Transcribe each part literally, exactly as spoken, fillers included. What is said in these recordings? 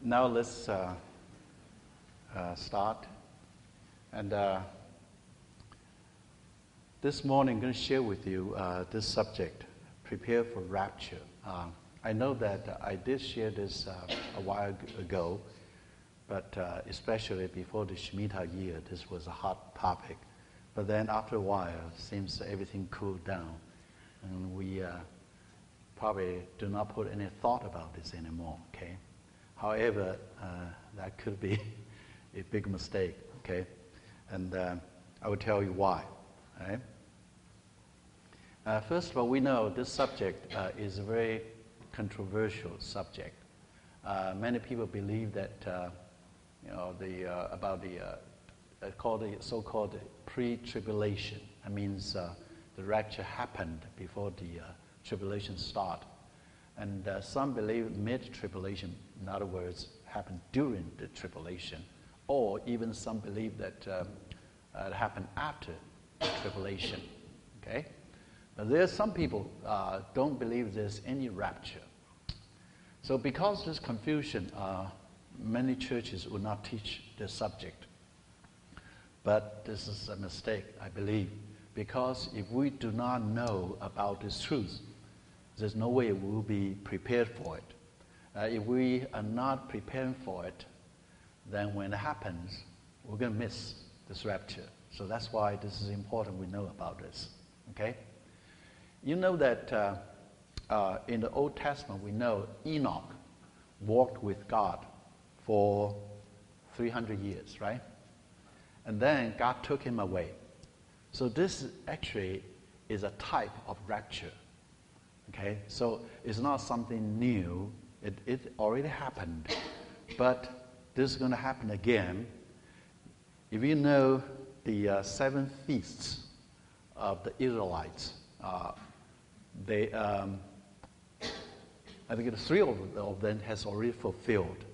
now let's uh, uh, start. And uh, this morning I'm going to share with you uh, this subject, prepare for rapture. Uh, I know that I did share this uh, a while ago, but uh, especially before the Shemitah year, this was a hot topic. But then after a while, it seems everything cooled down, and we uh, probably do not put any thought about this anymore, okay? However, uh, that could be a big mistake, okay? And uh, I will tell you why, all right? Uh, first of all, we know this subject uh, is a very controversial subject. Uh, many people believe that, uh, you know, the uh, about the uh, called the so-called pre-tribulation. That means uh, the rapture happened before the uh, tribulation start, and uh, some believe mid-tribulation, in other words, happened during the tribulation, or even some believe that um, uh, it happened after the tribulation. Okay. But there are some people uh, don't believe there's any rapture. So because of this confusion, uh, many churches will not teach this subject. But this is a mistake, I believe, because if we do not know about this truth, there's no way we will be prepared for it. Uh, if we are not preparing for it, then when it happens, we're going to miss this rapture. So that's why this is important we know about this. Okay? You know that uh, uh, in the Old Testament, we know Enoch walked with God for three hundred years, right? And then God took him away. So this actually is a type of rapture. Okay? So it's not something new. It, it already happened. But this is going to happen again. If you know the uh, seven feasts of the Israelites, uh, they, um, I think three of, of them has already fulfilled.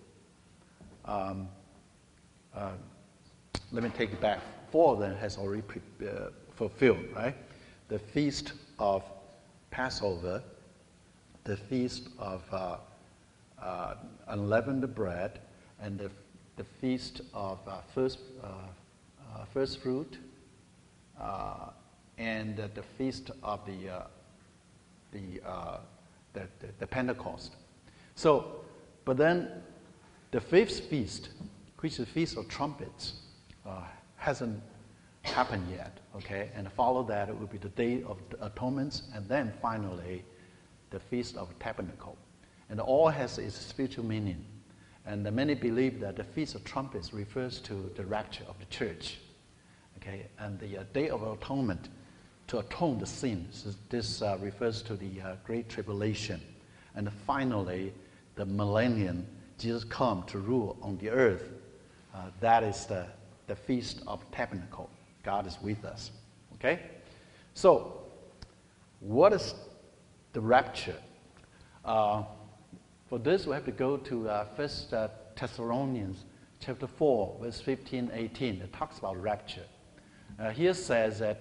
Um, uh, let me take it back. Four of them has already pre- uh, fulfilled, right? The feast of Passover, the feast of uh, uh, unleavened bread, and the, the feast of uh, first uh, uh, first fruit, uh, and uh, the feast of the uh, the, uh, the, the the Pentecost. So, but then the fifth feast, which is the Feast of Trumpets, uh, hasn't happened yet. Okay, and follow that it will be the Day of Atonement, and then finally the Feast of Tabernacle, and all has its spiritual meaning. And many believe that the Feast of Trumpets refers to the rapture of the church. Okay, and the uh, Day of Atonement, to atone the sins. This uh, refers to the uh, Great Tribulation. And finally, the millennium, Jesus come to rule on the earth. Uh, that is the, the Feast of Tabernacle. God is with us. Okay? So, what is the rapture? Uh, For this, we have to go to uh, First uh, Thessalonians chapter four, verse fifteen, eighteen. It talks about rapture. Uh, here says that,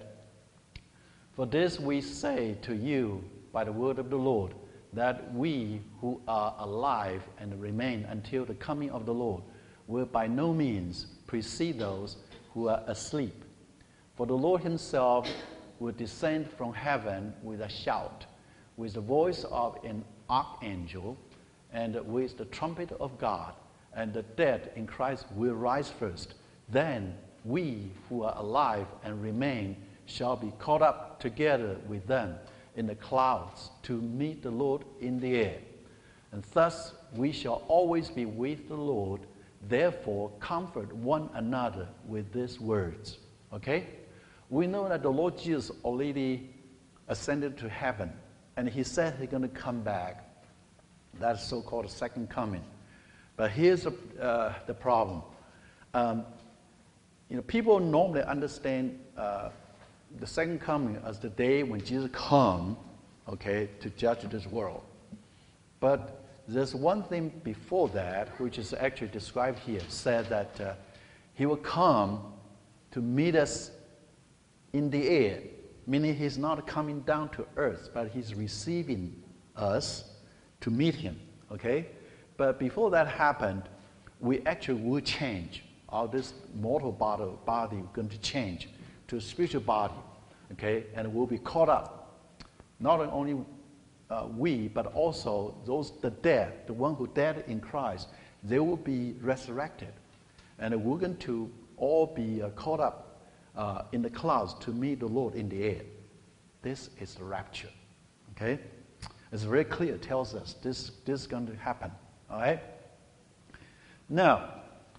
"For this we say to you by the word of the Lord, that we who are alive and remain until the coming of the Lord will by no means precede those who are asleep. For the Lord himself will descend from heaven with a shout, with the voice of an archangel, and with the trumpet of God, and the dead in Christ will rise first. Then we who are alive and remain shall be caught up together with them in the clouds to meet the Lord in the air. And thus we shall always be with the Lord. Therefore comfort one another with these words." Okay? We know that the Lord Jesus already ascended to heaven, and he said he's going to come back. That's so-called second coming. But here's the, uh, the problem. Um, you know, people normally understand uh, the second coming as the day when Jesus comes, okay, to judge this world. But there's one thing before that, which is actually described here, said that uh, he will come to meet us in the air, meaning he's not coming down to earth, but he's receiving us to meet him, okay? But before that happened, we actually will change. Our this mortal body, body going to change to a spiritual body, okay? And we'll be caught up. Not only uh, we, but also those the dead, the one who died in Christ, they will be resurrected, and we're going to all be uh, caught up uh, in the clouds to meet the Lord in the air. This is the rapture, okay? It's very clear. It tells us this this is going to happen. All right. Now.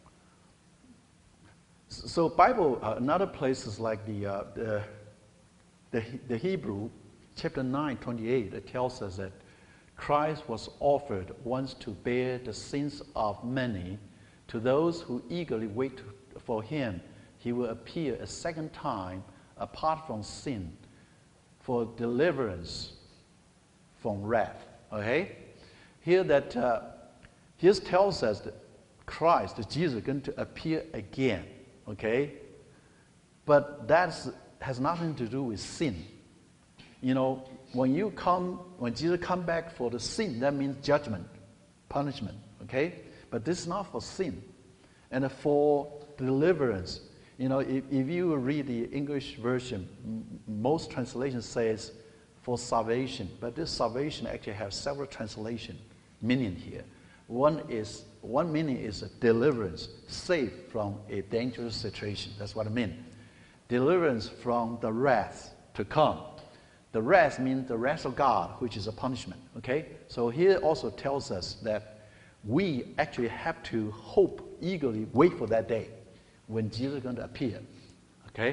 So Bible, uh, another places like the, uh, the, the the Hebrew, chapter nine, twenty-eight, it tells us that Christ was offered once to bear the sins of many. To those who eagerly wait for him, he will appear a second time apart from sin for deliverance from wrath. Okay? Here that, uh, here tells us that Christ, that Jesus is going to appear again. Okay? But that has nothing to do with sin. You know, when you come, when Jesus come back for the sin, that means judgment, punishment. Okay? But this is not for sin. And for deliverance, you know, if, if you read the English version, m- most translations says for salvation. But this salvation actually has several translation meaning here. One is one meaning is a deliverance, saved from a dangerous situation. That's what I mean. Deliverance from the wrath to come. The wrath means the wrath of God, which is a punishment. Okay? So here also tells us that we actually have to hope, eagerly wait for that day when Jesus is going to appear. Okay?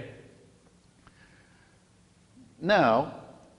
Now,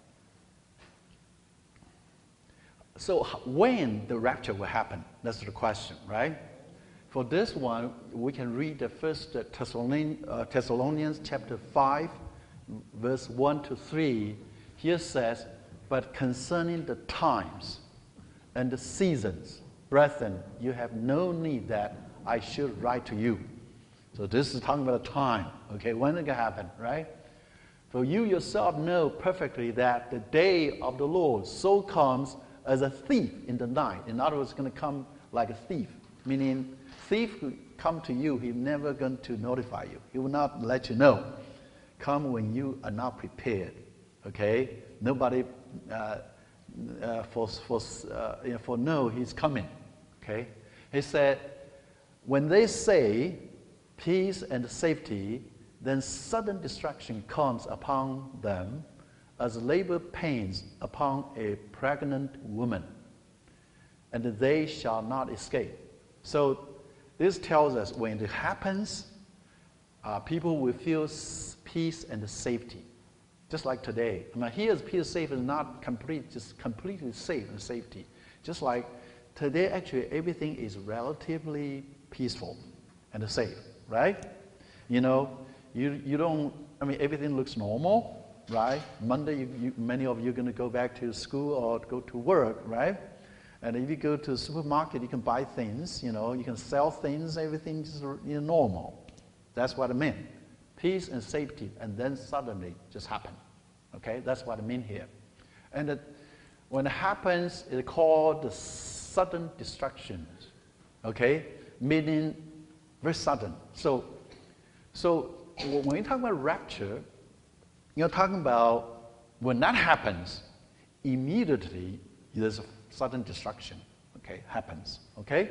so when the rapture will happen? That's the question, right? For this one, we can read the first Thessalonians, uh, Thessalonians chapter five, verse one to three. Here says, but concerning the times and the seasons, brethren, you have no need that I should write to you. So this is talking about a time, okay, when it can happen, right? For you yourself know perfectly that the day of the Lord so comes as a thief in the night. In other words, it's going to come like a thief, meaning thief who come to you, he's never going to notify you. He will not let you know. Come when you are not prepared, okay? Nobody uh, uh, for for uh, you know, for no, he's coming, okay? He said, when they say peace and safety, then sudden destruction comes upon them as labor pains upon a pregnant woman, and they shall not escape. So this tells us when it happens, uh, people will feel s- peace and safety, just like today. I mean, here's peace and safety is not complete, just completely safe and safety. Just like today, actually, everything is relatively peaceful and safe, right? You know, you you don't. I mean, everything looks normal. Right? Monday, you, you, many of you are going to go back to school or go to work, right? And if you go to the supermarket, you can buy things, you know, you can sell things, everything is you know, normal. That's what I mean. Peace and safety, and then suddenly just happen. Okay? That's what I mean here. And it, when it happens, it's called the sudden destruction. Okay? Meaning very sudden. So, so when you talk about rapture, you're talking about when that happens, immediately there's a sudden destruction, okay, happens, okay?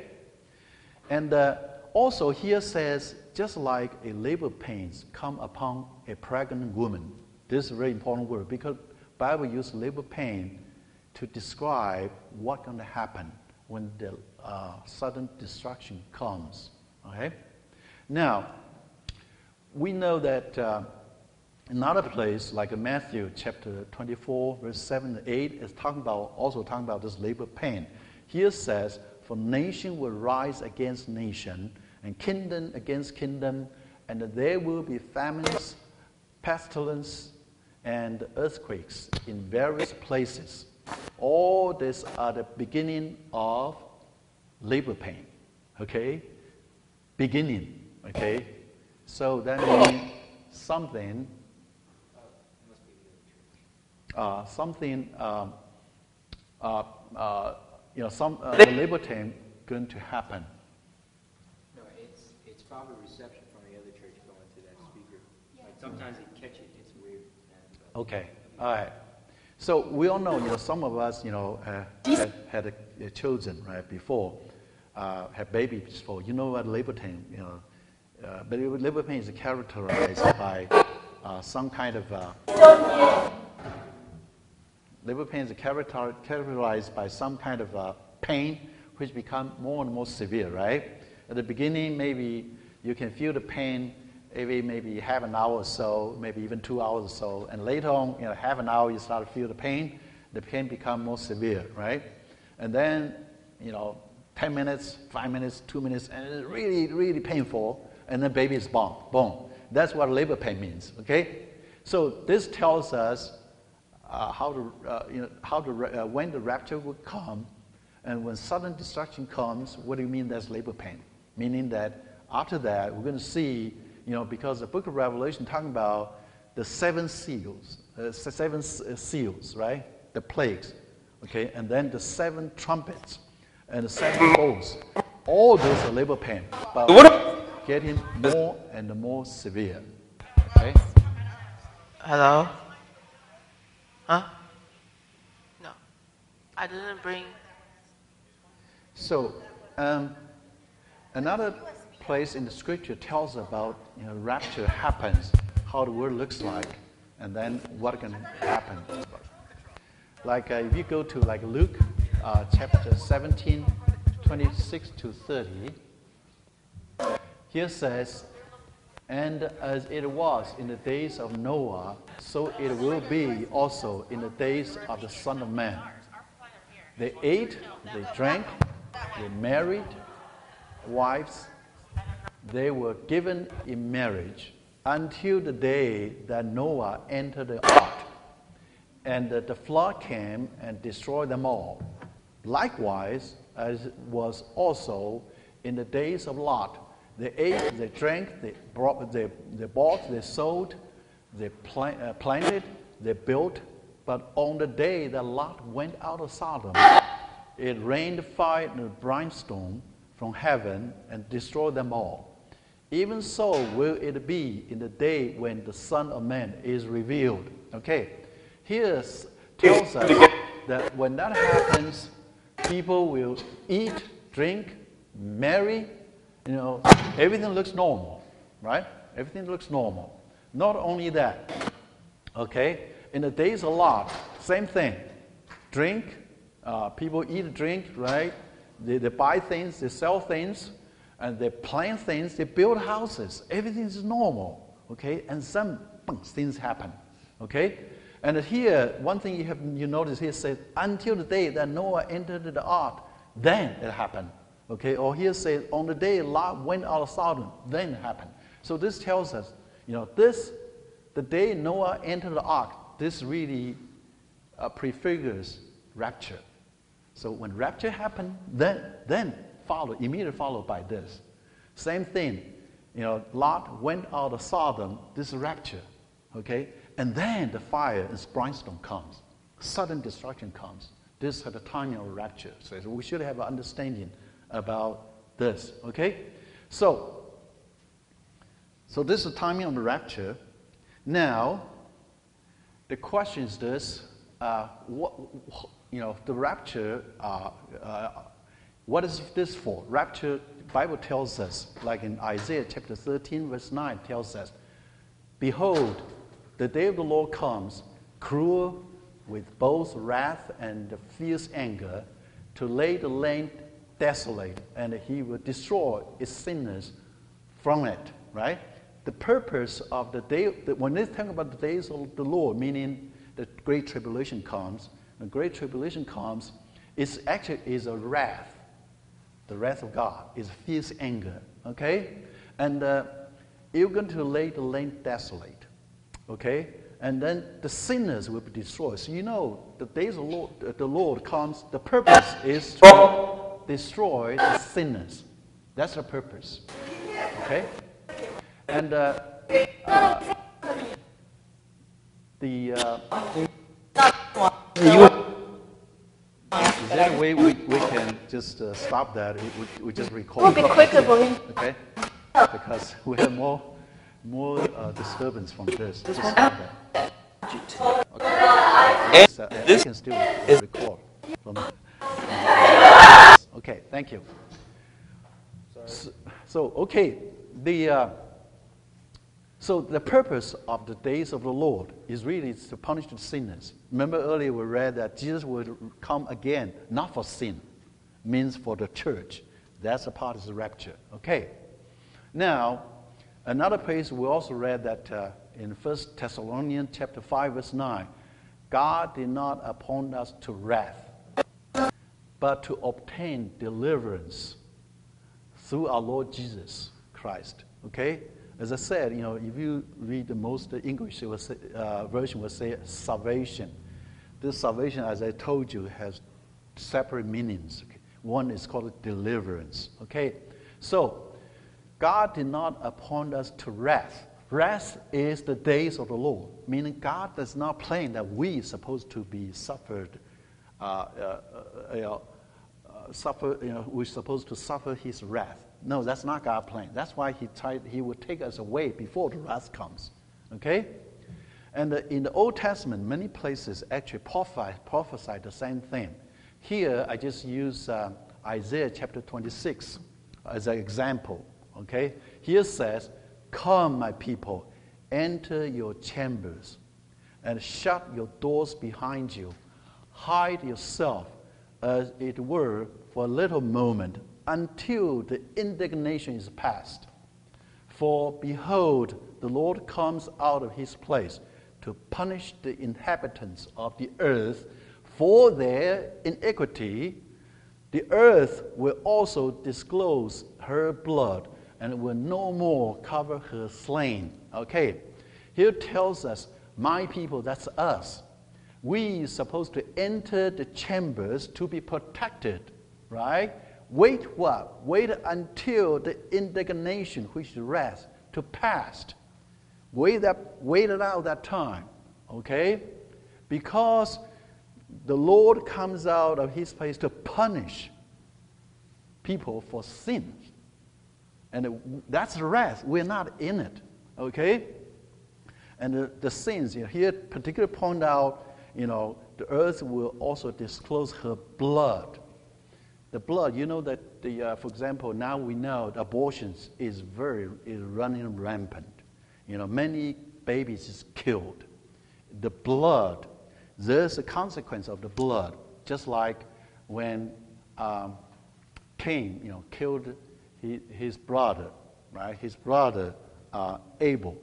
And uh, also here says, just like a labor pains come upon a pregnant woman. This is a very important word because Bible uses labor pain to describe what's going to happen when the uh, sudden destruction comes, okay? Now, we know that uh, another place, like Matthew chapter twenty-four, verse seven to eight, is talking about also talking about this labor pain. Here says, "For nation will rise against nation, and kingdom against kingdom, and there will be famines, pestilence, and earthquakes in various places. All these are the beginning of labor pain." Okay, beginning. Okay, so that means something. Uh, something, um, uh, uh, you know, some uh, the labor pain going to happen. probably reception from the other church going to that speaker. Like sometimes they catch it. It's weird. Okay. All right. So we all know, you know, some of us, you know, uh, had, had a, a children, right, before, uh, had babies before. You know what labor pain, you know, uh, but labor pain is characterized by uh, some kind of, uh, labor pain is character, characterized by some kind of uh, pain which become more and more severe, right? At the beginning, maybe you can feel the pain every maybe half an hour or so, maybe even two hours or so, and later on, you know, half an hour you start to feel the pain. The pain become more severe, right? And then, you know, ten minutes, five minutes, two minutes, and it's really, really painful, and then baby is born. Boom. That's what labor pain means. Okay. So this tells us uh, how to, uh, you know, how to uh, when the rapture will come, and when sudden destruction comes. What do you mean? That's labor pain, meaning that after that we're going to see. You know, because the book of Revelation talking about the seven seals, uh, seven uh, seals, right? The plagues, okay? And then the seven trumpets and the seven bowls. All those are labor pain, but getting more and more severe, okay? Hello? Huh? No. I didn't bring... So, um, another place in the scripture tells about, you know, rapture happens, how the world looks like, and then what can happen. Like uh, if you go to like Luke uh, chapter seventeen, twenty-six to thirty, here says, and as it was in the days of Noah, so it will be also in the days of the Son of Man. They ate, they drank, they married wives, they were given in marriage until the day that Noah entered the ark, and that the flood came and destroyed them all. Likewise, as was also in the days of Lot, they ate, they drank, they, brought, they, they bought, they sold, they plant, uh, planted, they built, but on the day that Lot went out of Sodom, it rained fire and brimstone from heaven and destroyed them all. Even so will it be in the day when the Son of Man is revealed. Okay, here tells us that when that happens, people will eat, drink, marry, you know, everything looks normal, right? Everything looks normal. Not only that, okay, in the days of Lot, same thing. Drink, uh, people eat, drink, right? They, they buy things, they sell things, and they plant things, they build houses. Everything is normal, okay? And some things happen, okay? And here, one thing you have you notice here says, until the day that Noah entered the ark, then it happened, okay? Or here says, on the day Lot went out of Sodom, then it happened. So this tells us, you know, this, the day Noah entered the ark, this really uh, prefigures rapture. So when rapture happened, then then follow, immediately followed by this. Same thing, you know, Lot went out of Sodom, this is rapture, okay? And then the fire and brimstone comes. Sudden destruction comes. This is the timing of rapture. So we should have an understanding about this, okay? So, so this is the timing of the rapture. Now, the question is this, uh, what, you know, the rapture, uh, uh, what is this for? Rapture, the Bible tells us, like in Isaiah chapter thirteen, verse nine, tells us, behold, the day of the Lord comes, cruel with both wrath and fierce anger, to lay the land desolate, and he will destroy its sinners from it, right? The purpose of the day, when they talk about the days of the Lord, meaning the great tribulation comes, the great tribulation comes, it's actually is a wrath. The wrath of God is fierce anger, okay? And uh, you're going to lay the land desolate, okay? And then the sinners will be destroyed. So you know, the days of Lord, the Lord comes, the purpose is to destroy the sinners. That's the purpose, okay? And uh, uh, the... Uh, is there a way we, we can just uh, stop that? We, we just record. We'll be quicker for him. Okay. because we have more more uh, disturbance from this. Just like that. Okay. So, uh, I can still record from. Okay, thank you. So, so okay, the uh, so the purpose of the days of the Lord is really to punish the sinners. Remember earlier we read that Jesus would come again, not for sin, means for the church. That's a part of the rapture. Okay. Now, another place we also read that uh, in First Thessalonians chapter five, verse nine, God did not appoint us to wrath, but to obtain deliverance through our Lord Jesus Christ. Okay? As I said, you know, if you read the most English it will say, uh, version will say salvation. This salvation, as I told you, has separate meanings. Okay? One is called deliverance. Okay? So, God did not appoint us to wrath. Wrath is the days of the Lord, meaning God does not plan that we are supposed to be suffered, uh, uh, uh, uh, suffer, you know, we're supposed to suffer His wrath. No, that's not God's plan. That's why He tried. He would take us away before the wrath comes. Okay, and uh, in the Old Testament, many places actually prophesy, prophesy the same thing. Here, I just use uh, Isaiah chapter twenty-six as an example. Okay, here says, "Come, my people, enter your chambers, and shut your doors behind you. Hide yourself, as it were, for a little moment, until the indignation is past. For behold, the Lord comes out of His place to punish the inhabitants of the earth for their iniquity. The earth will also disclose her blood, and will no more cover her slain." Okay, here tells us, my people, that's us. We are supposed to enter the chambers to be protected, right? Wait what? Wait until the indignation, which is wrath, to pass. Wait that, wait it out that time, okay? Because the Lord comes out of His place to punish people for sin. And that's wrath. We're not in it, okay? And the, the sins, you know, here particularly point out, you know, the earth will also disclose her blood. The blood, you know that, the, uh, for example, now we know that abortions is very, is running rampant. You know, many babies is killed. The blood, there's a consequence of the blood. Just like when um, Cain, you know, killed He, his brother, right? His brother, uh, Abel,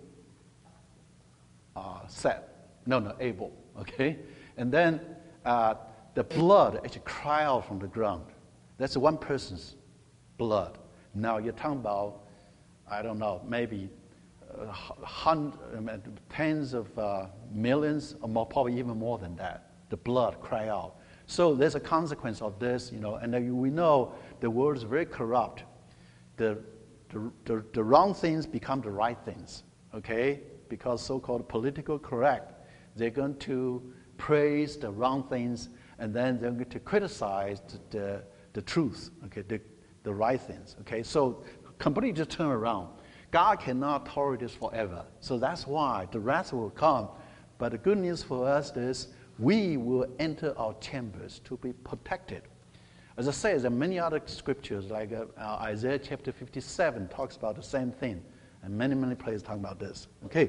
uh, Seth. No, no, Abel. Okay, and then uh, the blood actually cry out from the ground. That's one person's blood. Now you're talking about, I don't know, maybe uh, hundreds, tens of uh, millions, or more, probably even more than that. The blood cry out. So there's a consequence of this, you know, and we know the world is very corrupt. The, the, the, the wrong things become the right things, okay? Because so-called political correct, they're going to praise the wrong things, and then they're going to criticize the, the, the truth, okay, the, the right things, okay? So completely just turn around. God cannot tolerate this forever. So that's why the wrath will come. But the good news for us is we will enter our chambers to be protected. As I say, there are many other scriptures, like uh, uh, Isaiah chapter fifty-seven talks about the same thing, and many, many places talk about this. Okay.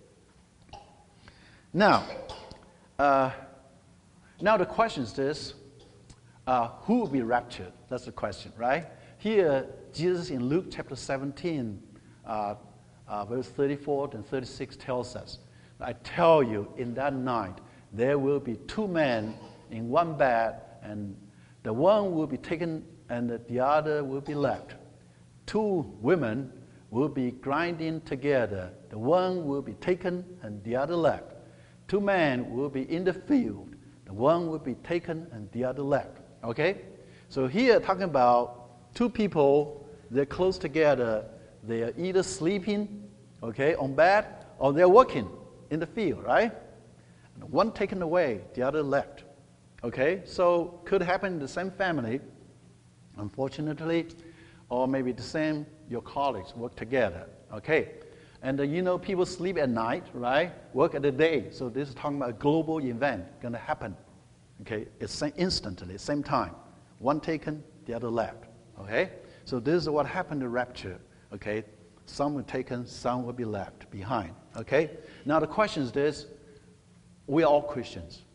Now, uh, now the question is this, uh, who will be raptured? That's the question, right? Here, Jesus in Luke chapter seventeen, uh, uh, verse thirty-four and thirty-six tells us, I tell you, in that night, there will be two men in one bed, and the one will be taken and the other will be left. Two women will be grinding together. The one will be taken and the other left. Two men will be in the field. The one will be taken and the other left. Okay? So here talking about two people, they're close together. They are either sleeping, okay, on bed, or they're working in the field, right? One taken away, the other left. Okay, so could happen in the same family. Unfortunately, or maybe the same, your colleagues work together, okay? And uh, you know, people sleep at night, right? Work at the day. So this is talking about a global event going to happen, okay? It's same, instantly, same time. One taken, the other left, okay? So this is what happened to rapture, okay? Some were taken, some will be left behind, okay? Now the question is this, we are all Christians.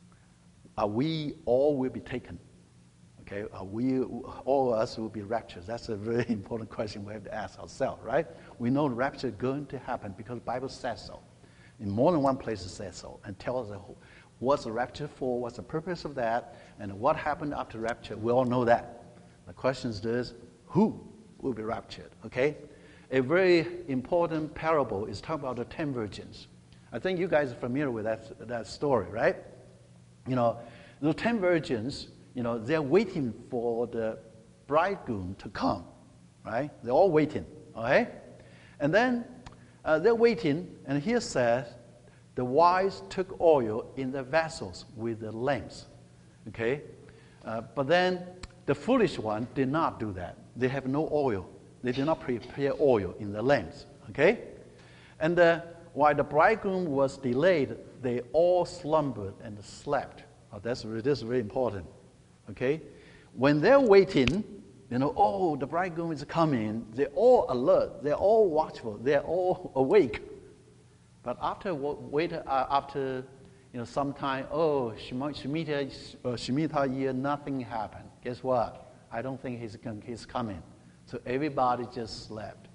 Are we all will be taken? Okay, are we, all of us will be raptured? That's a very important question we have to ask ourselves, right? We know rapture is going to happen because the Bible says so. In more than one place it says so and tells us what's the rapture for, what's the purpose of that, and what happened after rapture. We all know that. The question is this, who will be raptured, okay? A very important parable is talking about the ten virgins. I think you guys are familiar with that, that story, right? You know, the ten virgins, you know, they're waiting for the bridegroom to come, right? They're all waiting, okay? And then uh, they're waiting, and here says, the wise took oil in the vessels with the lamps, okay? Uh, but then the foolish one did not do that. They have no oil. They did not prepare oil in the lamps, okay? And uh, while the bridegroom was delayed, they all slumbered and slept. Oh, that's, that's very important, okay? When they're waiting, you know, oh, the bridegroom is coming, they're all alert, they're all watchful, they're all awake. But after wait, uh, after you know, some time, oh, Shemitah, uh, Shemitah year, nothing happened. Guess what? I don't think he's, he's coming. So everybody just slept.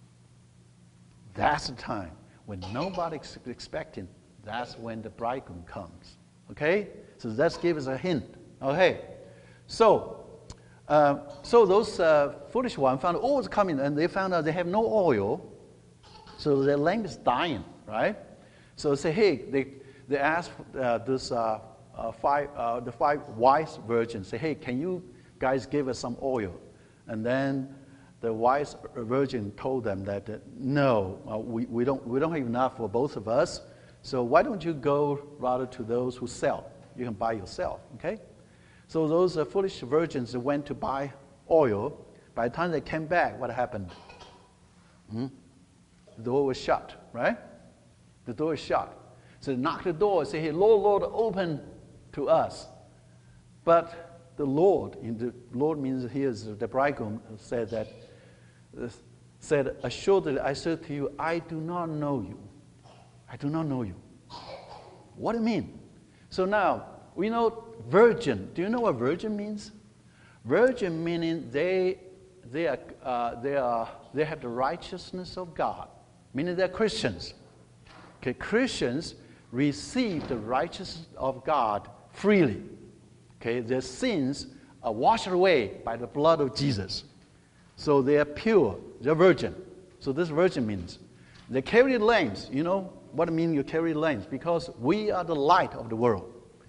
That's the time when nobody's expecting. That's when the bridegroom comes. Okay? So that gives us a hint. Okay? So, uh, so those uh, foolish ones found, oh, it's coming, and they found out they have no oil, so their lamp is dying, right? So they say, hey, they they ask uh, this uh, uh, five uh, the five wise virgins, say, hey, can you guys give us some oil? And then the wise virgin told them that uh, no, uh, we, we don't we don't have enough for both of us. So why don't you go rather to those who sell? You can buy yourself, okay? So those uh, foolish virgins went to buy oil. By the time they came back, what happened? Hmm? The door was shut, right? The door is shut. So they knock the door and say, hey, Lord, Lord, open to us. But the Lord, in the Lord means here is the bridegroom, said that, uh, said, assuredly, I say to you, I do not know you. I do not know you. What do you mean? So now, we know virgin. Do you know what virgin means? Virgin meaning they, they, are, uh, they, are, they have the righteousness of God, meaning they're Christians. Okay, Christians receive the righteousness of God freely. Okay, their sins are washed away by the blood of Jesus. So they are pure, they're virgin. So this virgin means they carry lamps. You know what I mean, you carry lamps? Because we are the light of the world.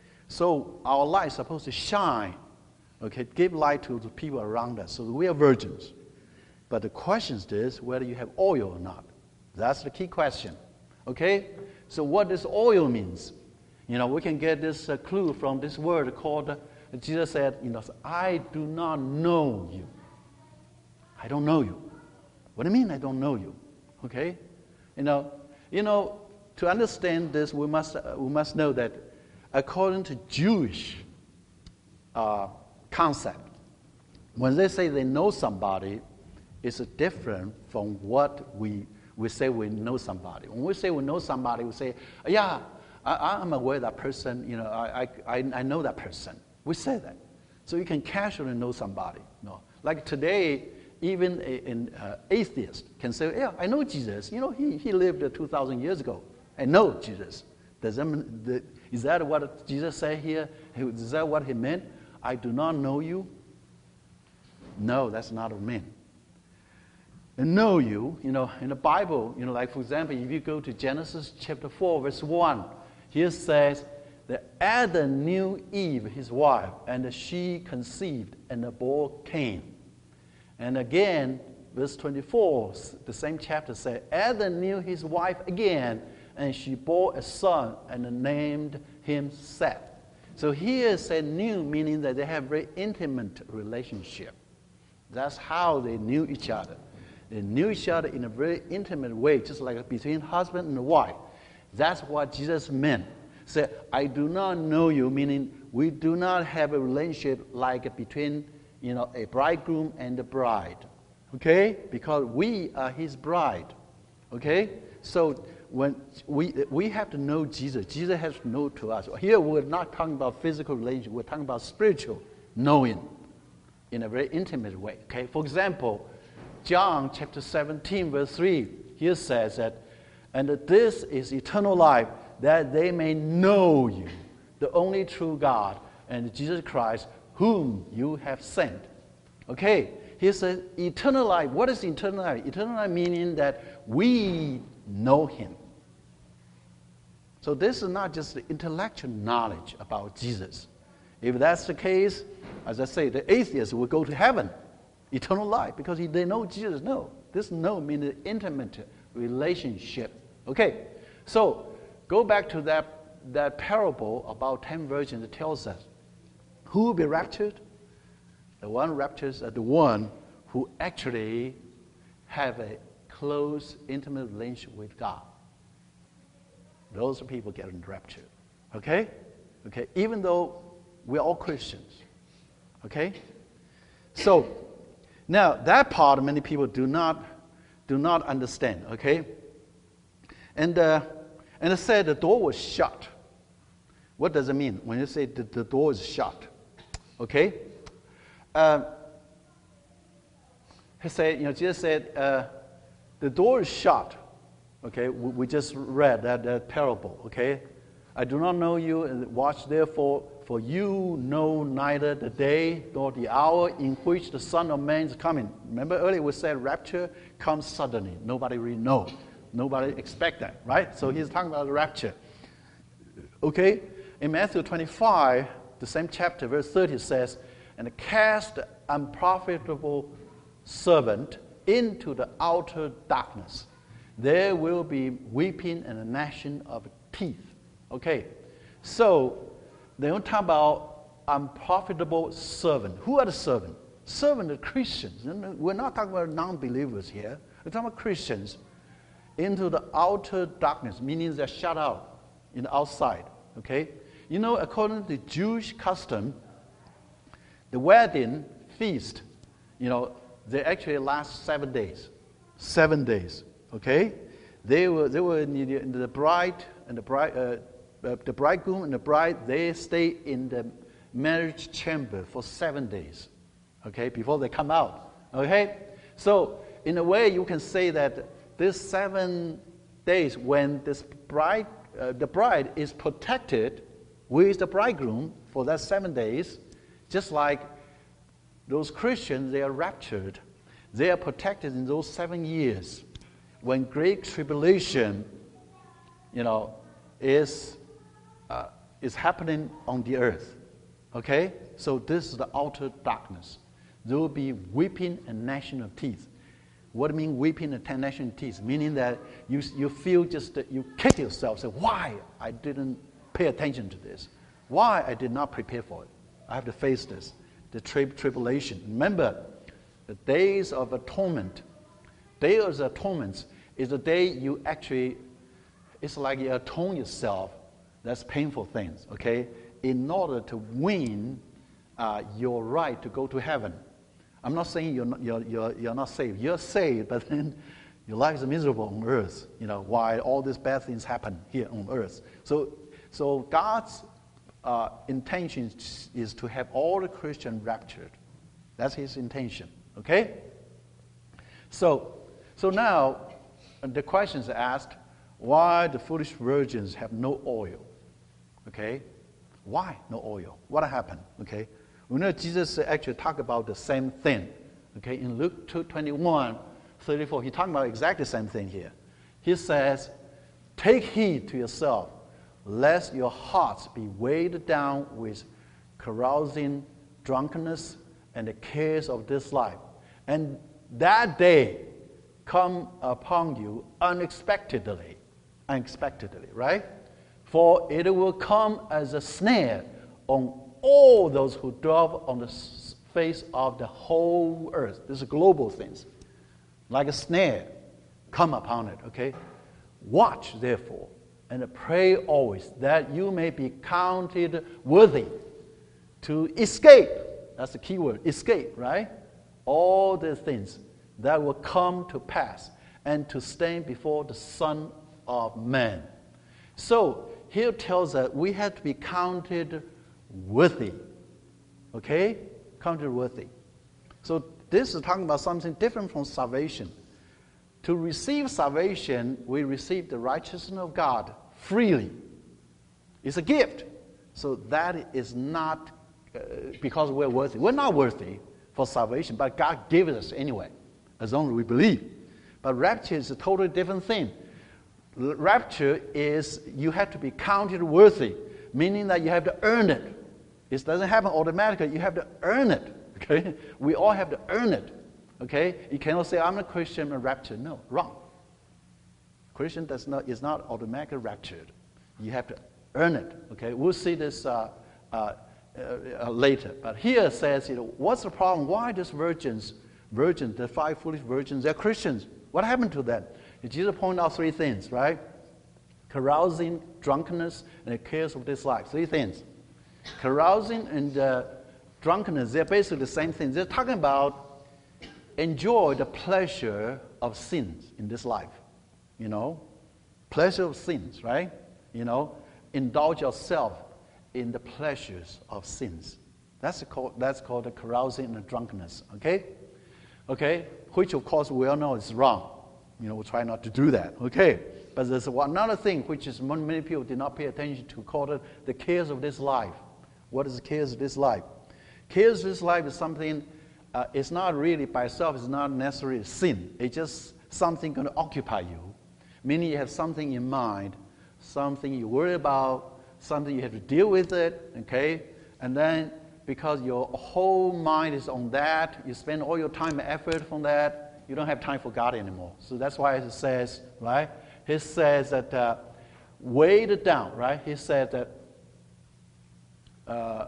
So our light is supposed to shine, okay, give light to the people around us. So we are virgins. But the question is whether you have oil or not. That's the key question, okay? So what does oil means? You know, we can get this uh, clue from this word called, uh, Jesus said, you know, I do not know you. I don't know you. What do you mean I don't know you? Okay? You know, you know, to understand this, we must, uh, we must know that according to Jewish uh, concept, when they say they know somebody, it's different from what we, we say we know somebody. When we say we know somebody, we say, yeah, I, I'm aware of that person, you know, I, I, I know that person. We say that. So you can casually know somebody. You know? Like today, even an uh, atheist can say, yeah, I know Jesus. You know, he, he lived uh, two thousand years ago. I know Jesus. Does that mean, the, is that what Jesus said here? Is that what he meant? I do not know you? No, that's not what it meant. And know you, you know, in the Bible, you know, like for example, if you go to Genesis chapter four, verse one, here says that Adam knew Eve, his wife, and she conceived, and bore Cain. And again, verse twenty-four, the same chapter says, Adam knew his wife again, and she bore a son and named him Seth. So here it said knew, meaning that they have very intimate relationship. That's how they knew each other. They knew each other in a very intimate way, just like between husband and wife. That's what Jesus meant. Say, I do not know you, meaning we do not have a relationship like between, you know, a bridegroom and a bride. Okay? Because we are his bride. Okay? So when we we have to know Jesus, Jesus has to know to us. Here we're not talking about physical relationship, we're talking about spiritual knowing in a very intimate way. Okay? For example, John chapter seventeen, verse three, here says that, and this is eternal life, that they may know you, the only true God, and Jesus Christ, whom you have sent. Okay, he says eternal life. What is eternal life? Eternal life meaning that we know him. So this is not just the intellectual knowledge about Jesus. If that's the case, as I say, the atheists will go to heaven, eternal life, because they know Jesus. No, this know means an intimate relationship. Okay, so go back to that, that parable about ten virgins that tells us who will be raptured. The one raptured is the one who actually have a close, intimate relationship with God. Those are people getting raptured. Okay? Okay, even though we're all Christians. Okay? So, now that part many people do not do not understand. Okay? And uh, and it said the door was shut. What does it mean when you say the, the door is shut? Okay? Uh, he said, you know, Jesus said, uh, the door is shut. Okay, we, we just read that, that parable. Okay, I do not know you, and watch therefore, for you know neither the day nor the hour in which the Son of Man is coming. Remember earlier we said rapture comes suddenly. Nobody really knows. Nobody expect that, right? So he's talking about the rapture. Okay, in Matthew twenty-five, the same chapter, verse thirty says, and cast the unprofitable servant into the outer darkness. There will be weeping and a gnashing of teeth. Okay, so they don't talk about unprofitable servant. Who are the servant? Servant are Christians. We're not talking about non-believers here. We're talking about Christians into the outer darkness, meaning they're shut out in the outside. Okay, you know, according to Jewish custom, the wedding feast, you know, they actually last seven days. Seven days. Okay, they were they were in the, in the bride and the bride, uh, uh, the bridegroom and the bride. They stay in the marriage chamber for seven days. Okay, before they come out. Okay, so in a way you can say that this seven days when this bride, uh, the bride is protected with the bridegroom for that seven days, just like those Christians, they are raptured. They are protected in those seven years. When great tribulation, you know, is uh, is happening on the earth, okay? So this is the outer darkness. There will be weeping and gnashing of teeth. What do you mean weeping and gnashing of teeth? Meaning that you you feel just that you kick yourself, say, why I didn't pay attention to this? Why I did not prepare for it? I have to face this, the tri- tribulation. Remember, the days of atonement. Day of atonement is the day you actually, it's like you atone yourself. That's painful things, okay? In order to win uh, your right to go to heaven. I'm not saying you're not, you're, you're, you're not saved. You're saved, but then your life is miserable on earth, you know, while all these bad things happen here on earth. So, so God's uh, intention is to have all the Christians raptured. That's his intention, okay? So, so now, the question is asked, why the foolish virgins have no oil? Okay? Why no oil? What happened? Okay? We know Jesus actually talked about the same thing. Okay? In Luke two twenty-one, thirty-four, he talked about exactly the same thing here. He says, take heed to yourself, lest your hearts be weighed down with carousing, drunkenness, and the cares of this life. And that day come upon you unexpectedly. Unexpectedly, right? For it will come as a snare on all those who dwell on the face of the whole earth. This is global things. Like a snare, come upon it, okay? Watch, therefore, and pray always that you may be counted worthy to escape. That's the key word, escape, right? All the things that will come to pass and to stand before the Son of Man. So, here tells us we have to be counted worthy. Okay? Counted worthy. So, this is talking about something different from salvation. To receive salvation, we receive the righteousness of God freely. It's a gift. So, that is not uh, because we're worthy. We're not worthy for salvation, but God gave it us anyway, as long as we believe. But rapture is a totally different thing. Rapture is you have to be counted worthy, meaning that you have to earn it. It doesn't happen automatically. You have to earn it. Okay, we all have to earn it. Okay, you cannot say I'm a Christian and raptured. No, wrong. Christian does not is not automatically raptured. You have to earn it. Okay, we'll see this uh, uh, uh, later. But here it says, you know, what's the problem? Why these virgins, virgins, the five foolish virgins, they're Christians? What happened to them? Jesus pointed out three things, right? Carousing, drunkenness, and the cares of this life. Three things. Carousing and uh, drunkenness, they're basically the same thing. They're talking about enjoy the pleasure of sins in this life. You know? Pleasure of sins, right? You know? Indulge yourself in the pleasures of sins. That's called, that's called the carousing and the drunkenness, okay? Okay? Which, of course, we all know is wrong. You know, we try not to do that, okay? But there's another thing which is many people did not pay attention to, called it the cares of this life. What is the cares of this life? Cares of this life is something, uh, it's not really by itself, it's not necessarily a sin. It's just something going to occupy you, meaning you have something in mind, something you worry about, something you have to deal with it, okay? And then because your whole mind is on that, you spend all your time and effort on that, you don't have time for God anymore. So that's why it says, right? He says that uh, weighed it down, right? He said that, uh,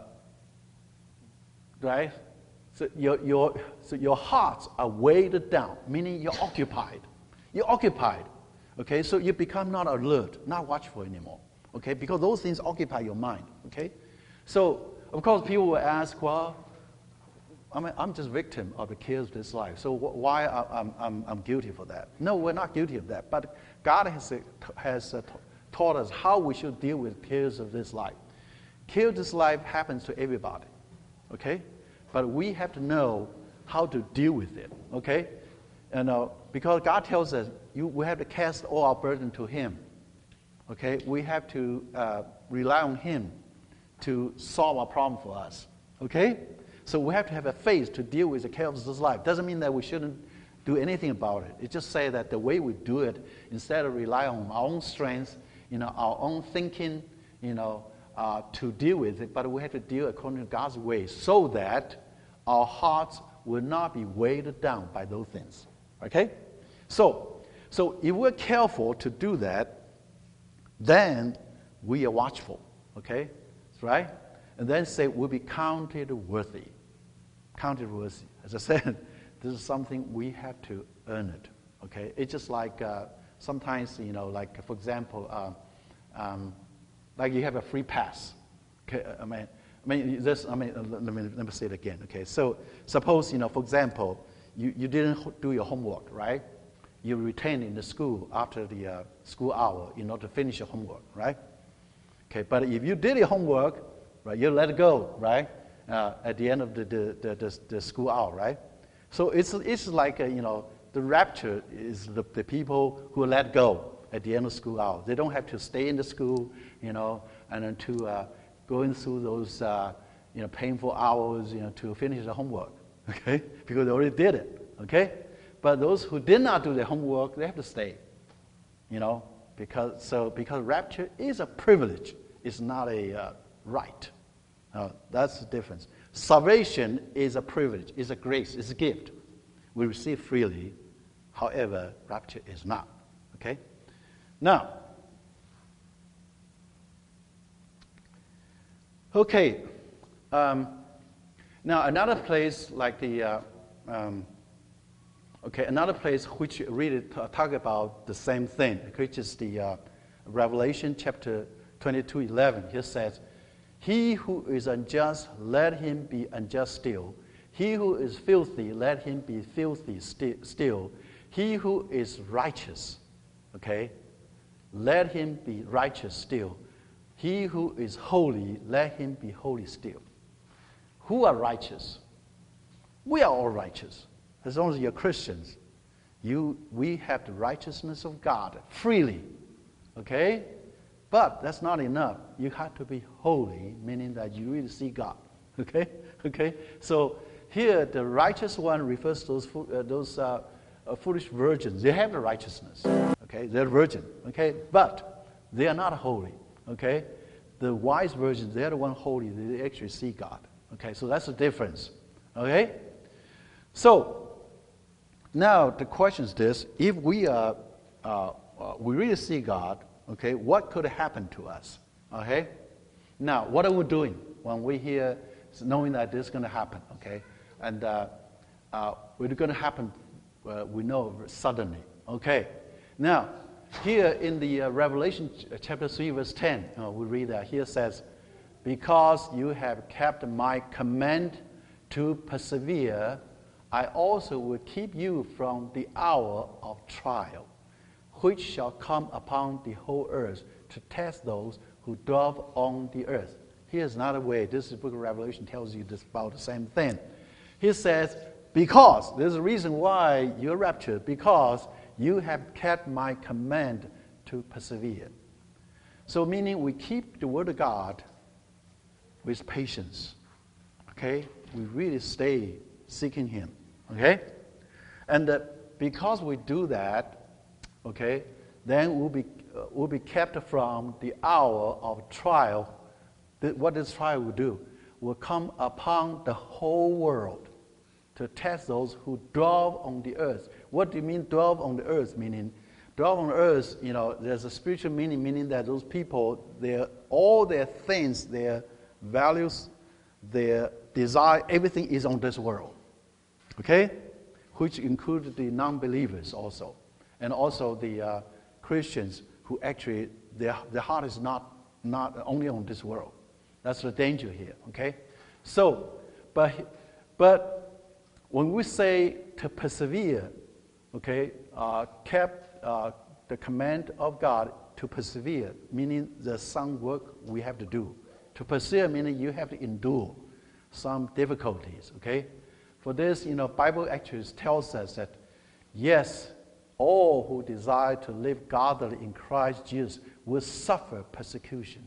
right? So your, your, so your hearts are weighed down, meaning you're occupied. You're occupied, okay? So you become not alert, not watchful anymore, okay? Because those things occupy your mind, okay? So, of course, people will ask, well, I mean, I'm just victim of the cares of this life. So wh- why I'm, I'm, I'm guilty for that? No, we're not guilty of that. But God has, has uh, taught us how we should deal with cares of this life. Cares of this life happens to everybody, okay? But we have to know how to deal with it, okay? And uh, because God tells us you, we have to cast all our burden to Him, okay? We have to uh, rely on Him to solve our problem for us, okay? So we have to have a faith to deal with the cares of this life. Doesn't mean that we shouldn't do anything about it. It just says that the way we do it, instead of rely on our own strength, you know, our own thinking, you know, uh, to deal with it, but we have to deal according to God's way so that our hearts will not be weighed down by those things. Okay? So, so if we're careful to do that, then we are watchful. Okay? Right? And then say we'll be counted worthy. Counted worthy. As I said, this is something we have to earn it. Okay? It's just like uh, sometimes, you know, like for example, uh, um, like you have a free pass. Okay? I mean, I mean, this. I mean, let me let me say it again. Okay? So suppose, you know, for example, you, you didn't do your homework, right? You retained in the school after the uh, school hour in order to finish your homework, right? Okay, but if you did your homework, right, you let it go, right? Uh, at the end of the the, the, the, the school hour, right? So it's it's like a, you know, the rapture is the, the people who let go at the end of school hour. They don't have to stay in the school, you know, and then to uh, going through those uh, you know painful hours, you know, to finish the homework, okay? Because they already did it, okay? But those who did not do their homework, they have to stay, you know. Because so because rapture is a privilege, it's not a uh, right. Uh, that's the difference. Salvation is a privilege, is a grace, is a gift. We receive freely. However, rapture is not. Okay? Now, okay. Um, Now, another place like the, uh, um, okay, another place which really t- talk about the same thing, which is the uh, Revelation chapter twenty-two, eleven. Here says, "He who is unjust, let him be unjust still. He who is filthy, let him be filthy sti- still. He who is righteous, okay, let him be righteous still. He who is holy, let him be holy still." Who are righteous? We are all righteous. As long as you're Christians, you, we have the righteousness of God freely, okay? But that's not enough. You have to be holy, meaning that you really see God, okay? Okay. So here, the righteous one refers to those uh, those uh, uh, foolish virgins. They have the righteousness, okay? They're virgin, okay? But they are not holy, okay? The wise virgins, they're the one holy. They actually see God. Okay, so that's the difference. Okay? So, now the question is this. If we are, uh, uh, we really see God, okay, what could happen to us? Okay? Now, what are we doing when we hear, knowing that this is going to happen, okay? And uh, uh, it's going to happen, uh, we know, suddenly. Okay? Now, here in the uh, Revelation ch- chapter three, verse ten, uh, we read that here says, "Because you have kept my command to persevere, I also will keep you from the hour of trial, which shall come upon the whole earth to test those who dwell on the earth." Here's another way. This book of Revelation tells you this about the same thing. He says, because, there's a reason why you're raptured, because you have kept my command to persevere. So meaning we keep the word of God with patience, okay? We really stay seeking him, okay? And uh, because we do that, okay, then we'll be, uh, we'll be kept from the hour of trial. The, what this trial will do will come upon the whole world to test those who dwell on the earth. What do you mean dwell on the earth? Meaning, dwell on the earth, you know, there's a spiritual meaning, meaning that those people, their all their things, their values, their desire, everything is on this world, okay? Which include the non-believers also, and also the uh, Christians who actually, their, their heart is not, not only on this world. That's the danger here, okay? So, but, but when we say to persevere, okay, uh, kept uh, the command of God to persevere, meaning there's some work we have to do. To persevere meaning you have to endure some difficulties, okay? For this, you know, Bible actually tells us that, yes, all who desire to live godly in Christ Jesus will suffer persecution.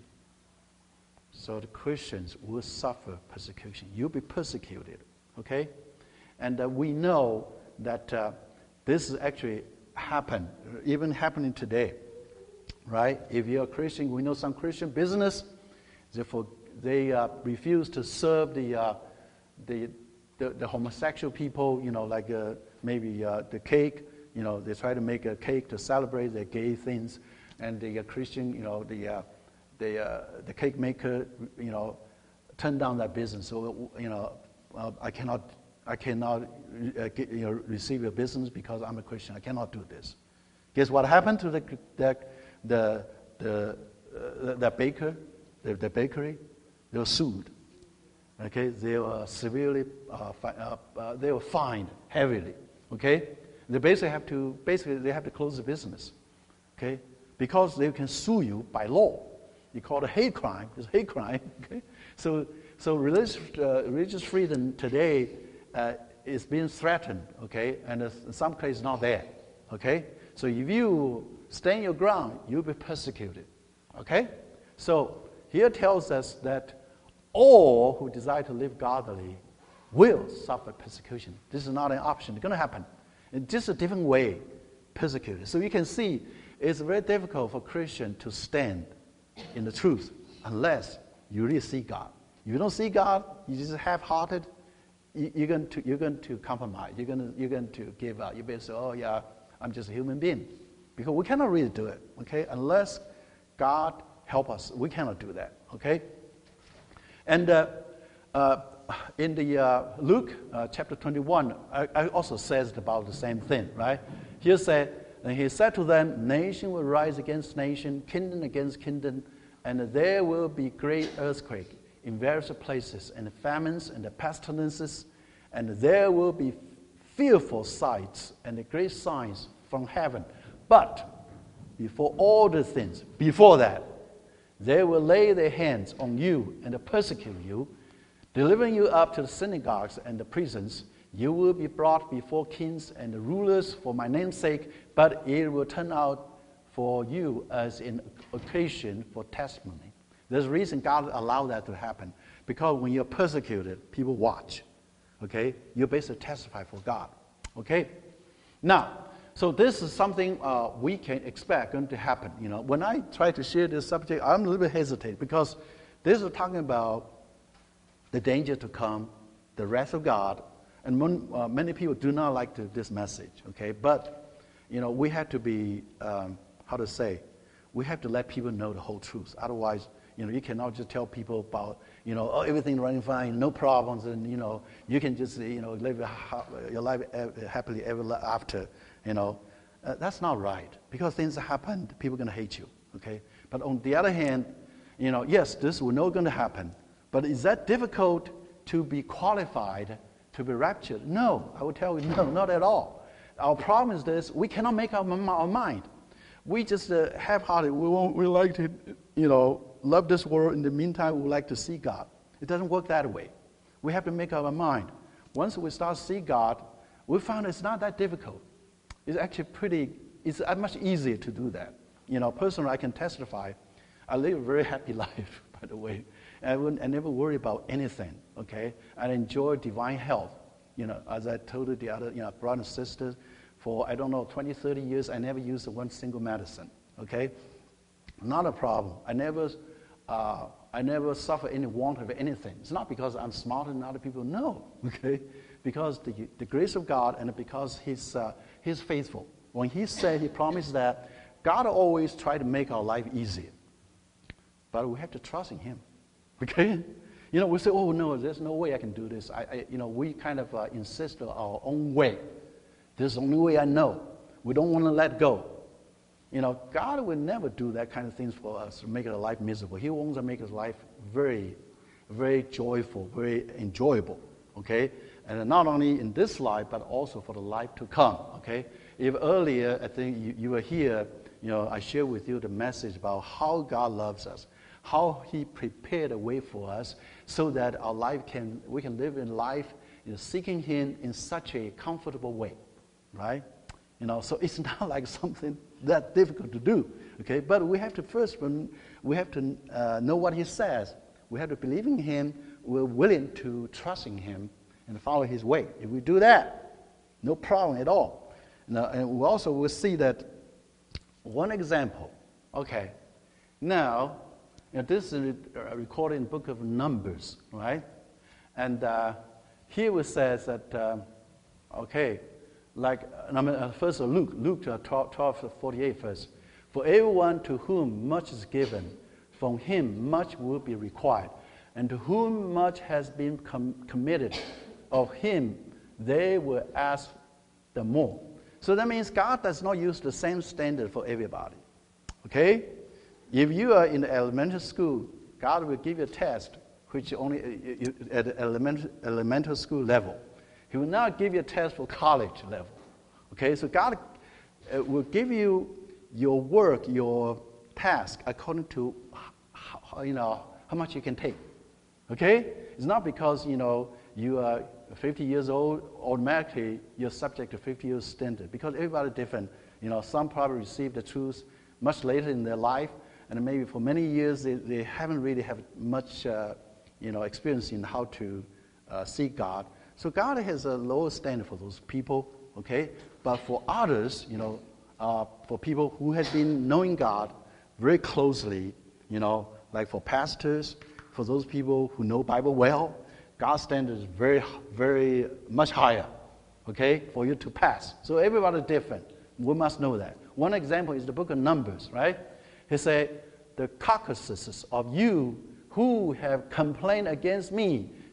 So the Christians will suffer persecution. You'll be persecuted, okay? And uh, we know that uh, this is actually happen, even happening today, right? If you're a Christian, we know some Christian business, therefore they uh, refuse to serve the, uh, the, the the homosexual people, you know, like uh, maybe uh, the cake, you know, they try to make a cake to celebrate their gay things, and the uh, Christian, you know, the uh, the uh, the cake maker, you know, turn down that business. So, you know, uh, I cannot I cannot uh, get, you know, receive your business because I'm a Christian. I cannot do this. Guess what happened to the the the the, uh, the baker, the, the bakery? They were sued. Okay, they were severely uh, fi- uh, uh, they were fined heavily. Okay, they basically have to basically they have to close the business. Okay, because they can sue you by law. You call it a hate crime. It's a hate crime. Okay, so so religious uh, religious freedom today uh, is being threatened. Okay, and in some cases not there. Okay, so if you stand your ground, you'll be persecuted. Okay, so here tells us that all who desire to live godly will suffer persecution. This is not an option. It's going to happen. In just a different way, persecuted. So you can see it's very difficult for Christians to stand in the truth unless you really see God. If you don't see God, you just half-hearted, you're going to, you're going to compromise. You're going to, you're going to give up. You're going to say, oh, yeah, I'm just a human being. Because we cannot really do it, okay? Unless God help us, we cannot do that, okay? And uh, uh, in the uh, Luke uh, chapter twenty-one, I, I also says about the same thing, right? Here said, and he said to them, nation will rise against nation, kingdom against kingdom, and there will be great earthquake in various places, and famines and the pestilences, and there will be fearful sights and the great signs from heaven. But before all the things, before that, they will lay their hands on you and persecute you, delivering you up to the synagogues and the prisons. You will be brought before kings and rulers for my name's sake, but it will turn out for you as an occasion for testimony. There's a reason God allowed that to happen, because when you're persecuted, people watch. Okay? You basically testify for God. Okay? Now, so this is something uh, we can expect going to happen. You know, when I try to share this subject, I'm a little bit hesitant, because this is talking about the danger to come, the wrath of God, and mon, uh, many people do not like to, this message. Okay, but you know, we have to be um, how to say, we have to let people know the whole truth. Otherwise, you know, you cannot just tell people about, you know, oh, everything running fine, no problems, and you know, you can just, you know, live your life happily ever after. You know, uh, that's not right, because things happen, people are going to hate you. Okay, but on the other hand, you know, yes, this will not going to happen. But is that difficult to be qualified to be raptured? No, I will tell you, no, not at all. Our problem is this: we cannot make up our mind. We just uh, half-hearted. We won't. We like to, you know, love this world. In the meantime, we would like to see God. It doesn't work that way. We have to make up our mind. Once we start to see God, we found it's not that difficult. It's actually pretty. It's much easier to do that. You know, personally, I can testify. I live a very happy life, by the way. I, wouldn't, I never worry about anything, okay? I enjoy divine health. You know, as I told the other, you know, brothers and sisters, for, I don't know, twenty, thirty years, I never used one single medicine, okay? Not a problem. I never, uh, I never suffer any want of anything. It's not because I'm smarter than other people, no, okay? Because the, the grace of God, and because he's, uh, he's faithful. When he said, he promised that, God always try to make our life easier. But we have to trust in him. Okay, you know, we say, "Oh no, there's no way I can do this." I, I you know, we kind of uh, insist on our own way. This is the only way I know. We don't want to let go. You know, God will never do that kind of things for us to make our life miserable. He wants to make his life very, very joyful, very enjoyable. Okay, and not only in this life, but also for the life to come. Okay, if earlier I think you, you were here, you know, I shared with you the message about how God loves us. How he prepared a way for us so that our life can, we can live in life, you know, seeking him in such a comfortable way, right? You know, so it's not like something that difficult to do, okay? But we have to first, we have to uh, know what he says. We have to believe in him. We're willing to trust in him and follow his way. If we do that, no problem at all. Now, and we also will see that one example, okay, now, you know, this is recorded in the book of Numbers, right? And uh, here it says that, um, okay, like, uh, first Luke, Luke twelve, twelve forty-eight first. For everyone to whom much is given, from him much will be required. And to whom much has been com- committed, of him they will ask the more. So that means God does not use the same standard for everybody, okay? If you are in the elementary school, God will give you a test which only uh, at the elementary, elementary school level. He will not give you a test for college level. Okay, so God uh, will give you your work, your task, according to how, you know, how much you can take. Okay, it's not because you know you are fifty years old automatically you're subject to fifty years standard. Because everybody different. You know, some probably receive the truth much later in their life. And maybe for many years they, they haven't really have much, uh, you know, experience in how to uh, seek God. So God has a lower standard for those people, okay? But for others, you know, uh, for people who have been knowing God very closely, you know, like for pastors, for those people who know Bible well, God's standard is very, very much higher, okay, for you to pass. So everybody different. We must know that. One example is the book of Numbers, right? He said, the carcasses of you who have complained against me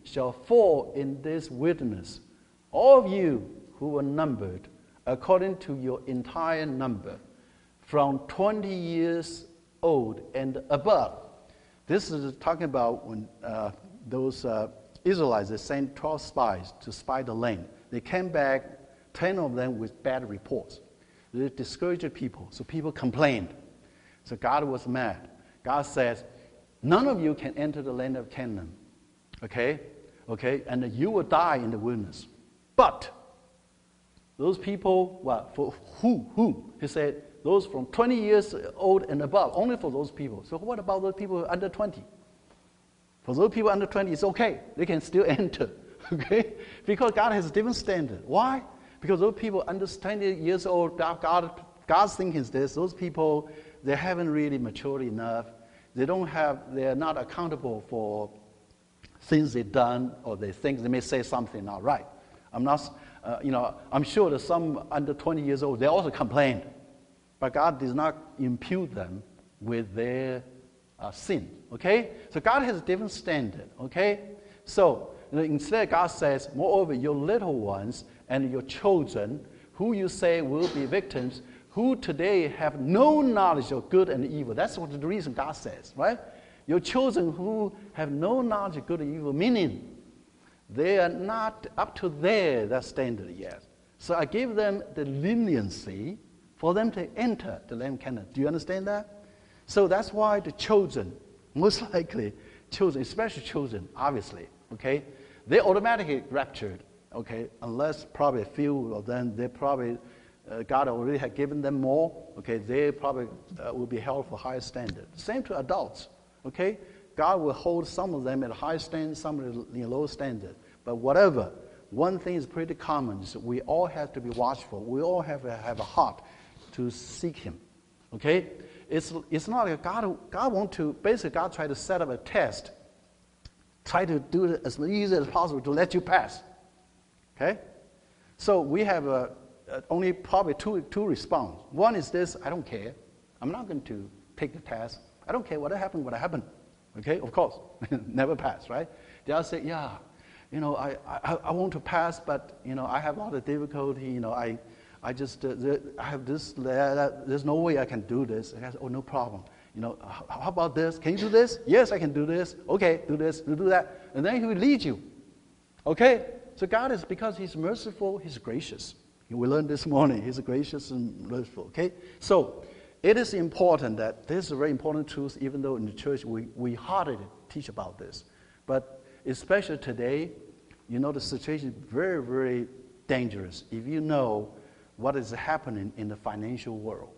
shall fall in this wilderness, all of you who were numbered according to your entire number, from twenty years old and above. This is talking about when uh, those uh, Israelites, they sent twelve spies to spy the land. They came back, ten of them with bad reports. They discouraged people, so people complained. So God was mad. God says, none of you can enter the land of Canaan, okay? Okay, and you will die in the wilderness. But those people, well, for who, who? He said, those from twenty years old and above, only for those people. So what about those people under twenty? For those people under twenty, it's okay. They can still enter, okay? Because God has a different standard. Why? Because those people under twenty years old, God, God's thinking is this, those people, they haven't really matured enough. They don't have, they're not accountable for things they've done, or they think they may say something not right. I'm not, uh, you know, I'm sure that some under twenty years old, they also complained. But God does not impute them with their uh, sin, okay? So God has a different standard, okay? So you know, instead God says, moreover, your little ones and your children, who you say will be victims, who today have no knowledge of good and evil. That's what the reason God says, right? Your children who have no knowledge of good and evil, meaning they are not up to their that standard yet. So I give them the leniency for them to enter the land of Canaan. Do you understand that? So that's why the children, most likely children, especially children, obviously, okay, they automatically raptured, okay, unless probably a few of them, they probably, uh, God already had given them more, okay, they probably uh, will be held for higher standard. Same to adults, okay? God will hold some of them at a high standard, some at a low standard. But whatever, one thing is pretty common, is we all have to be watchful. We all have to have a heart to seek Him, okay? It's, it's not like God, God want to, basically God try to set up a test, try to do it as easy as possible to let you pass, okay? So we have a, a, only probably two, two responses. One is this, I don't care. I'm not going to take the test. I don't care what happened, what happened, okay? Of course, never pass, right? The other say, yeah, you know, I, I, I want to pass, but, you know, I have a lot of difficulty, you know, I, I just, uh, the, I have this, that, there's no way I can do this. I said, oh, no problem. You know, how, how about this? Can you do this? Yes, I can do this. Okay, do this, do that. And then He will lead you. Okay? So God is, because He's merciful, He's gracious. We learned this morning, He's gracious and merciful. Okay? So it is important that, this is a very important truth, even though in the church we, we hardly teach about this. But especially today, you know, the situation is very, very dangerous if you know what is happening in the financial world.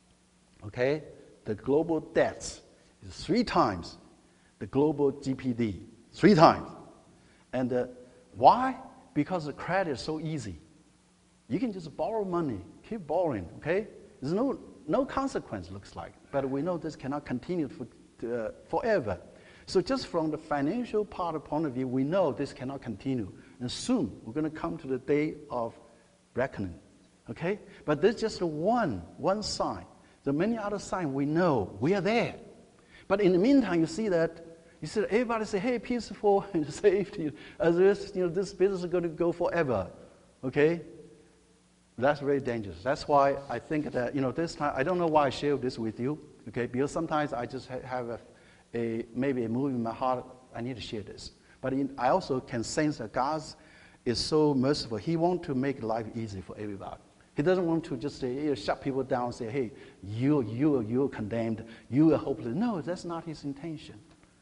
Okay? The global debts is three times the global G P D. Three times. And uh, why? Because the credit is so easy. You can just borrow money, keep borrowing, okay? There's no, no consequence, looks like. But we know this cannot continue for, uh, forever. So just from the financial part of point of view, we know this cannot continue. And soon, we're going to come to the day of reckoning. Okay? But there's just one, one sign. The many other signs we know, we are there. But in the meantime, you see that, you see that everybody say, hey, peaceful and safety, as if, you know, this business is going to go forever. Okay? That's very dangerous. That's why I think that, you know, this time, I don't know why I share this with you, okay? Because sometimes I just ha- have a, a, maybe a move in my heart, I need to share this. But in, I also can sense that God is so merciful. He wants to make life easy for everybody. He doesn't want to just say, hey, shut people down and say, hey, you, you, you're condemned, you are hopeless. No, that's not His intention.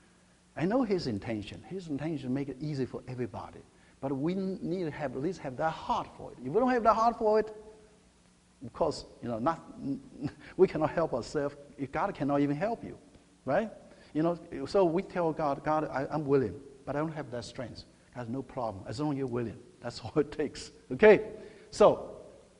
I know His intention. His intention is to make it easy for everybody. But we need to have, at least have that heart for it. If we don't have that heart for it, of course, you know, not, we cannot help ourselves. God cannot even help you, right? You know, so we tell God, God, I, I'm willing, but I don't have that strength. God, no problem. As long as you're willing, that's all it takes. Okay, so.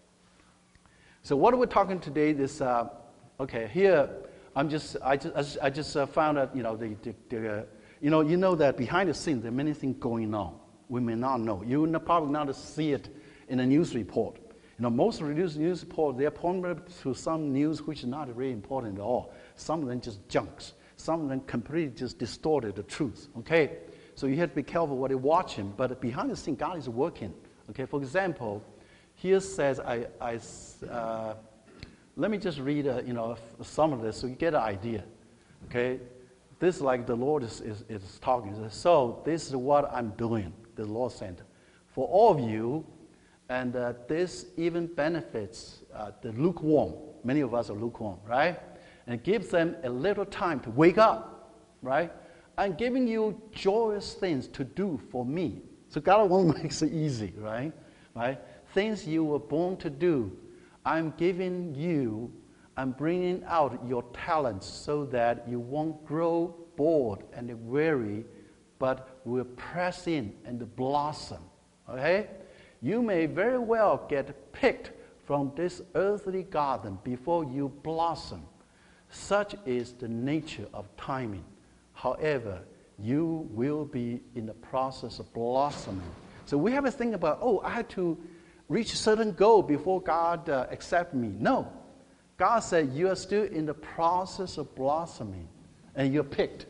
So what are we talking today? This, uh, okay, here I'm just, I just, I just uh, found out, you know, the, the, the uh, you know, you know that behind the scenes there are many things going on. We may not know. You will probably not see it in a news report. You know, most of the news, news reports, they're pointing to some news which is not really important at all. Some of them just junks. Some of them completely just distorted the truth. Okay, So you have to be careful what you watch him. But behind the scene, God is working. Okay, for example, here says, I, I, uh, let me just read, uh, you know, some of this so you get an idea. Okay, this is like the Lord is, is, is talking. So this is what I'm doing, the Lord said, for all of you, and uh, this even benefits uh, the lukewarm. Many of us are lukewarm, right? And it gives them a little time to wake up, right? I'm giving you joyous things to do for me. So God won't make it easy, right? Right? Things you were born to do. I'm giving you, I'm bringing out your talents so that you won't grow bored and weary, but will press in and blossom, okay? You may very well get picked from this earthly garden before you blossom. Such is the nature of timing. However, you will be in the process of blossoming. So we have to think about, oh, I had to reach a certain goal before God uh, accept me. No. God said you are still in the process of blossoming, and you're picked.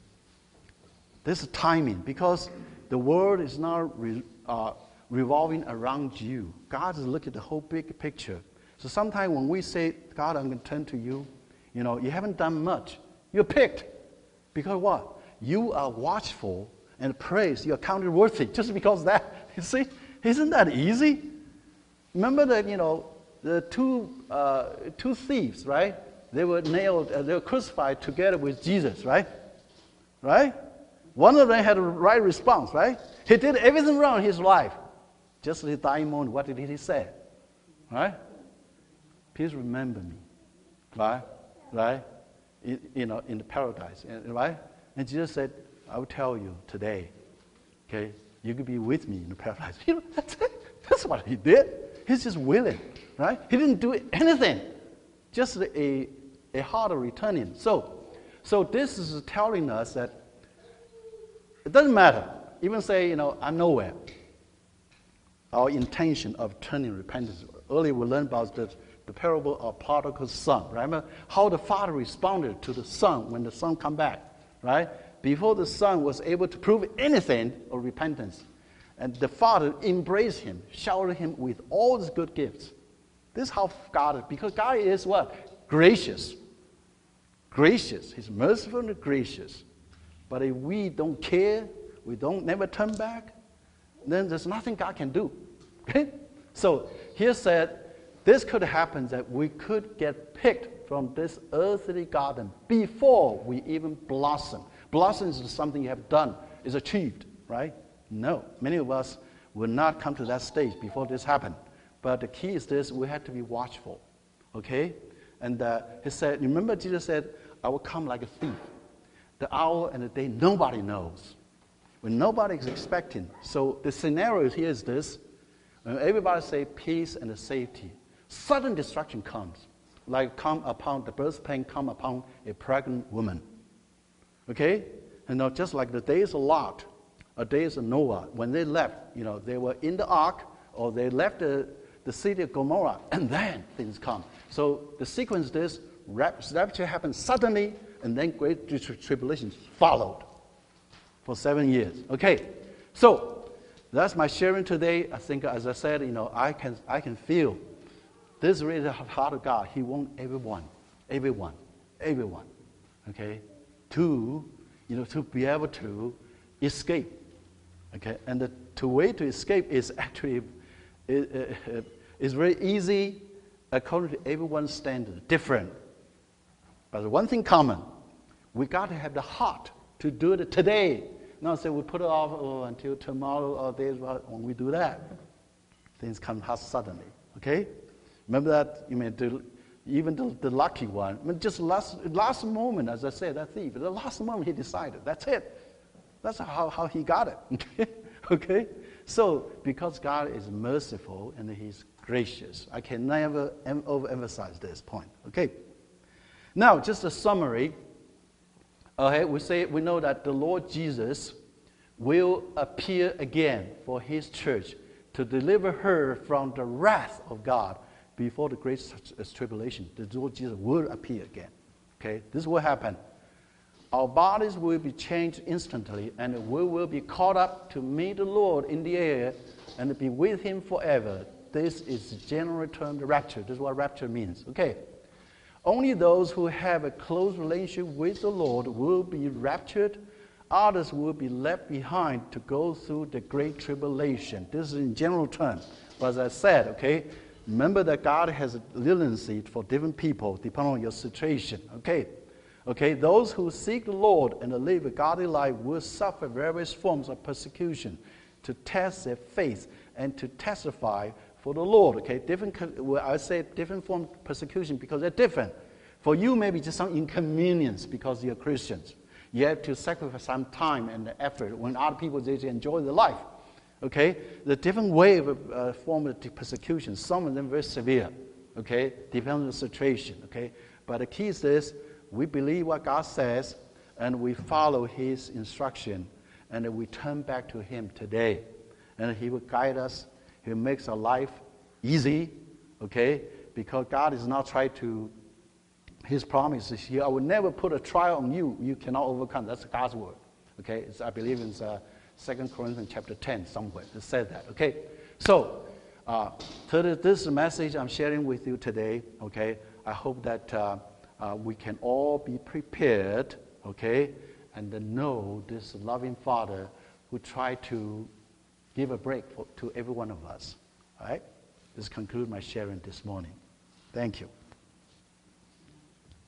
This is timing, because the world is not re, uh, revolving around you. God is looking at the whole big picture. So sometimes when we say, God, I'm going to turn to you, you know, you haven't done much. You're picked. Because what? You are watchful and praise. You are counted worthy just because of that. You see? Isn't that easy? Remember that, you know, the two uh, two thieves, right? They were nailed, uh, they were crucified together with Jesus, right? Right? One of them had a right response, right? He did everything wrong in his life. Just the dying moment, what did he say? Right? Please remember me. Right? Right? You, you know, in the paradise, right? And Jesus said, I will tell you today, okay, you could be with me in the paradise. You know, that's it. That's what he did. He's just willing, right? He didn't do anything. Just a, a heart of returning. So, so this is telling us that it doesn't matter. Even say, you know, I'm nowhere. Our intention of turning repentance. Earlier we learned about the, the parable of prodigal son. Remember how the father responded to the son when the son come back, right? Before the son was able to prove anything of repentance. And the father embraced him, showered him with all his good gifts. This is how God is. Because God is what? Gracious. Gracious. He's merciful and gracious. But if we don't care, we don't never turn back, then there's nothing God can do. Okay? So here said, this could happen that we could get picked from this earthly garden before we even blossom. Blossom is something you have done, is achieved, right? No, many of us will not come to that stage before this happened. But the key is this, we have to be watchful, okay? And uh, he said, remember Jesus said, I will come like a thief. The hour and the day nobody knows. When nobody is expecting. So the scenario here is this, when everybody say peace and safety, sudden destruction comes, like come upon, the birth pain come upon a pregnant woman. Okay? You know, just like the days of Lot, or days of Noah, when they left, you know, they were in the ark, or they left the, the city of Gomorrah, and then things come. So the sequence is, rapture happened suddenly, and then great tribulation followed for seven years. Okay, so that's my sharing today. I think, as I said, you know, I can I can feel this is really the heart of God. He wants everyone, everyone, everyone, okay, to you know to be able to escape. Okay, and the to way to escape is actually is, is very easy according to everyone's standard, different. But one thing common, we got to have the heart to do it today. Not say we put it off oh, until tomorrow or days when we do that. Things come suddenly. Okay? Remember that? You mean the, even the, the lucky one. I mean, just last last moment, as I said, that thief. The last moment he decided. That's it. That's how, how he got it. Okay? So, because God is merciful and He's gracious, I can never em- overemphasize this point. Okay? Now, just a summary. Okay, we say we know that the Lord Jesus will appear again for His church to deliver her from the wrath of God before the great tribulation. The Lord Jesus will appear again. Okay, this will happen. our bodies will be changed instantly, and we will be caught up to meet the Lord in the air and be with him forever. This is generally termed rapture. This is what rapture means. Okay. Only those who have a close relationship with the Lord will be raptured. Others will be left behind to go through the great tribulation. This is in general terms. But as I said, okay, remember that God has a leniency for different people depending on your situation. Okay. Okay, those who seek the Lord and live a godly life will suffer various forms of persecution to test their faith and to testify for the Lord. Okay, different. Well, I say different form of persecution because they're different. For you, maybe just some inconvenience because you're Christians. You have to sacrifice some time and effort when other people they enjoy their life. Okay, the different way of uh, form of persecution. Some of them very severe. Okay, depending on the situation. Okay, but the key is this. We believe what God says, and we follow his instruction, and we turn back to him today. And he will guide us. He makes our life easy, okay? Because God is not trying to, his promise is here, I will never put a trial on you you cannot overcome. That's God's word, okay? It's, I believe in uh, Second Corinthians chapter ten somewhere. It says that, okay? So, uh, this is the message I'm sharing with you today, okay? I hope that uh, Uh, we can all be prepared, okay, and then know this loving Father who tried to give a break for, to every one of us. All right? This concludes my sharing this morning. Thank you.